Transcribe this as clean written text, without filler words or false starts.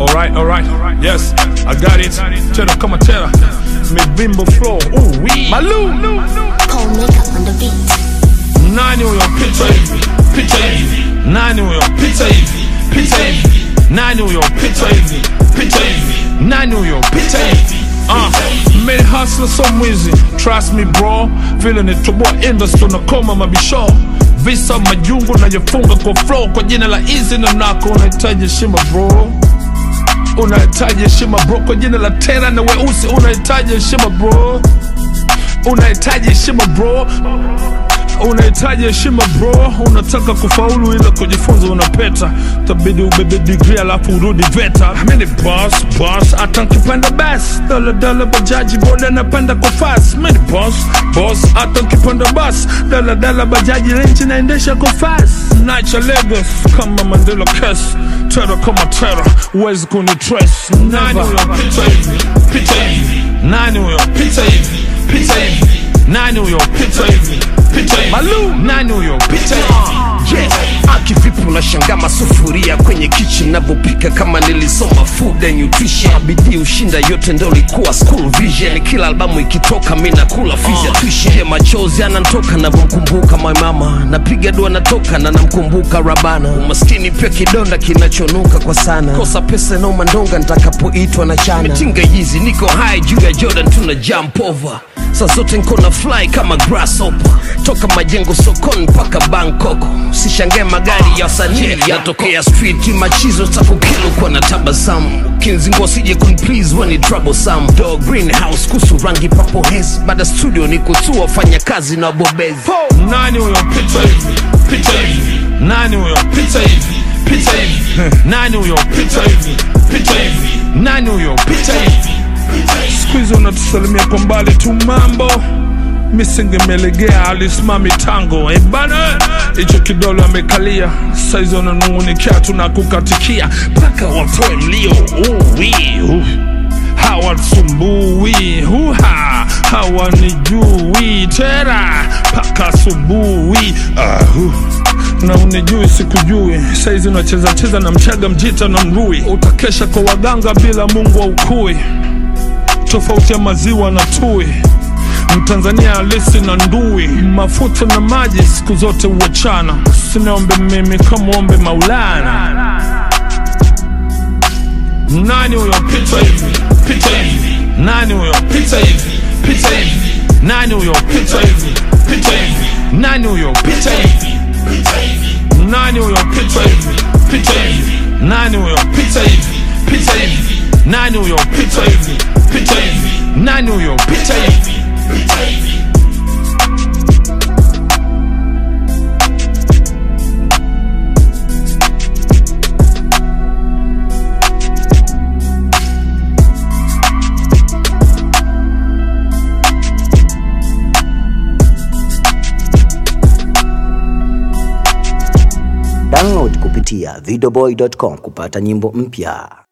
Alright, yes, I got it. Tera kama tera, mivimbo flow, ooh wee. Malou, Cold makeup on the beat. nani uyo pita hivi, nani uyo pita hivi, nani uyo pita hivi, nani uyo pita hivi. Many hustlers so mwizi, trust me bro. Vile nitoboa industry na koma mabisho. Visa majungu na yafunga kwa flow. Kwa jina la easy na nako unahitaji heshima bro. Unahitaji heshima bro. Kwa jina la tera na weusi unahitaji heshima bro. Unahitaji heshima bro. Unahitaji heshima bro. Unataka kufaulu ila kujifunza unapeta. Tabidi ubebe degree alafu urudi VETA. Mini boss, hata nkipanda bass. Dala bajaji boda napanda kwa fast. Mini boss, hata nkipanda bass. Dala bajaji lenchi naendesha kwa fast. Nacha Lagos kama Mandela case. Tera kama tera, uwezi kunitrace. Nani uyo pita hivi, nani uyo pita hivi, nani uyo pita hivi, Malou, nani uyo pita hivi. Yes, akivipi unashangaa masufuria kwenye kitchen navopika kama nilisoma food and nutrition. Bidii ushinda yote ndo likuwa school vision. Kila albamu ikitoka mimi nakula fizia tuition. Machozi ananitoka navomkumbuka my mama. Napiga dua natoka na namkumbuka Rabana. Umaskini pia kidonda kinachonuka kwa sana. Kosa pesa na mandonga nitakapoitwa na chana. Mitinga hizi niko high juu ya Jordan tuna jump over. Saa zote niko na fly kama grasshopper. Toka majengo sokoni mpaka Bangkok. Sishangae magari ya wasanii yatokea street. Machizo takukilu kwa na tabasamu. Kinzingo sije please when it troublesome. Dog greenhouse kusu rangi papo haze. Bada studio ni kutua fanya kazi na bobezi. Nani uyo pita hivi, nani uyo pita hivi, nani uyo pita hivi, nani uyo pita hivi. Squeeze unatusalimia kwa mbali tu mambo. Misingi melegea alisimami tango. Bana, icho kidolo amekalia. Saizo nanungunikia tunakukatikia. Paka watoe mlio, hawasumbui, hawanijui tera. Paka sumbui, na unijui sikujui. Saizi unacheza na mchaga mjita na mrui. Utakesha kwa waganga bila Mungu wa ukui. Tofauti ya maziwa na tui. Mtanzania alisi na ndui. Mafuta na maji siku zote uwachana. Sinaombe mimi kama ombe Maulana. Nani uyo pita hivi, nani uyo pita hivi, nani uyo pita hivi, nani uyo pita hivi, nani uyo pita hivi, nani uyo pita hivi, nani uyo pita hivi, nani uyo pita hivi. Download kupitia videoboy.com kupata nyimbo mpya.